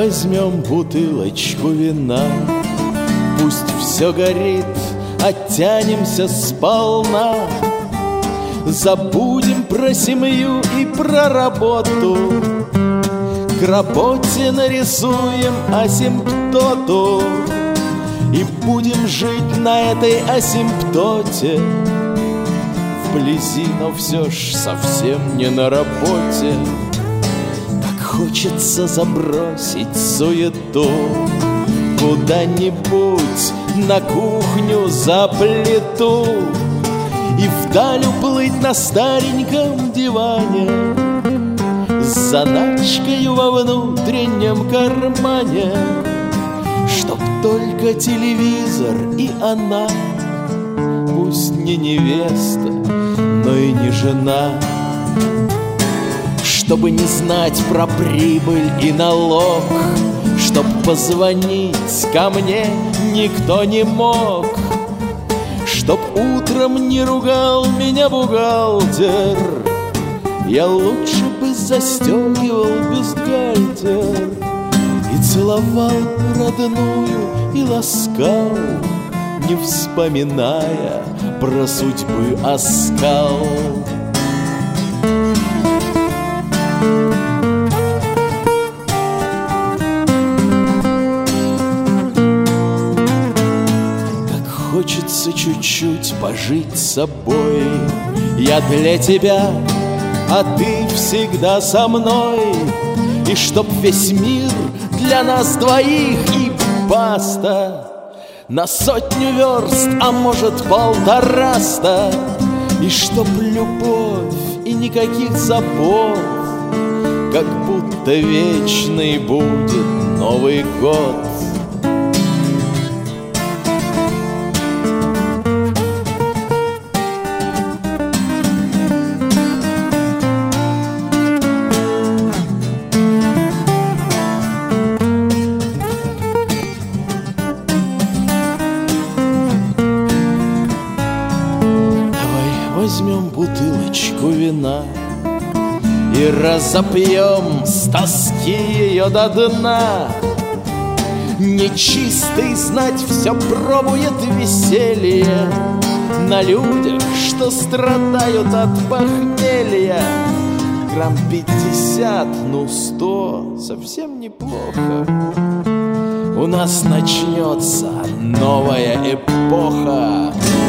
возьмем бутылочку вина. Пусть все горит, оттянемся сполна. Забудем про семью и про работу. К работе нарисуем асимптоту и будем жить на этой асимптоте. Вблизи, но все ж совсем не на работе. Так хочется забросить суету куда-нибудь на кухню за плиту и вдаль уплыть на стареньком диване с заначкою во внутреннем кармане, чтоб только телевизор и она, пусть не невеста, но и не жена. Чтобы не знать про прибыль и налог, чтоб позвонить ко мне никто не мог, чтоб утром не ругал меня бухгалтер. Я лучше бы застегивал бюстгальтер и целовал родную и ласкал, не вспоминая про судьбы оскал. Хочется чуть-чуть пожить собой. Я для тебя, а ты всегда со мной. И чтоб весь мир для нас двоих и баста на 100 верст, а может 1,5. И чтоб любовь и никаких забот, как будто вечный будет Новый год. Возьмем бутылочку вина и разопьем с тоски ее до дна. Нечистый знать все пробует веселье на людях, что страдают от похмелья. Грамм 50, ну 100, совсем неплохо. У нас начнется новая эпоха.